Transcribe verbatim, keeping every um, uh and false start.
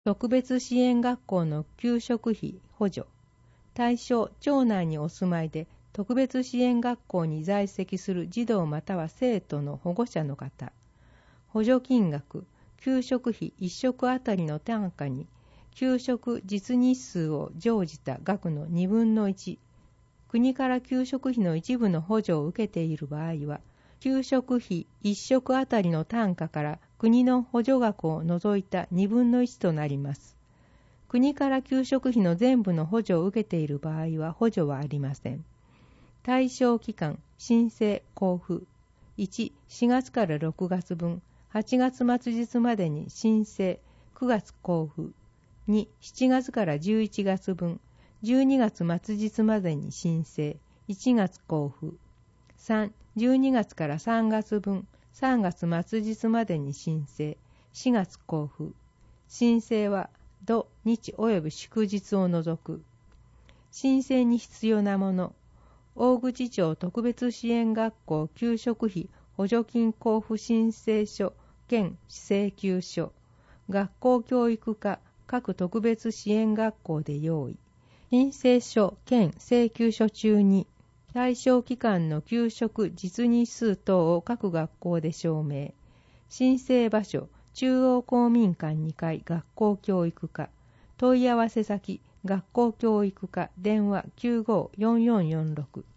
特別支援学校の給食費補助。対象、町内にお住まいで特別支援学校に在籍する児童または生徒の保護者の方。補助金額、給食費いっ食あたりの単価に、給食実日数を乗じた額のにぶんのいち。国から給食費の一部の補助を受けている場合は、給食費いっ食あたりの単価から国の補助額を除いたにぶんのいちとなります。国から給食費の全部の補助を受けている場合は補助はありません。対象期間、申請交付。いち、しがつからろくがつぶん、はちがつ末日までに申請、くがつ交付。に、しちがつからじゅういちがつぶん、じゅうにがつ末日までに申請、いちがつ交付。さん、じゅうにがつからさんがつぶん、さんがつ末日までに申請、しがつ交付。申請は土日及び祝日を除く。申請に必要なもの。大口町特別支援学校給食費補助金交付申請書兼請求書。学校教育課各特別支援学校で用意。申請書兼請求書中に対象期間の給食実日数等を各学校で証明。申請場所中央公民館にかい学校教育課。問い合わせ先学校教育課電話 きゅうごーよんよんよんろく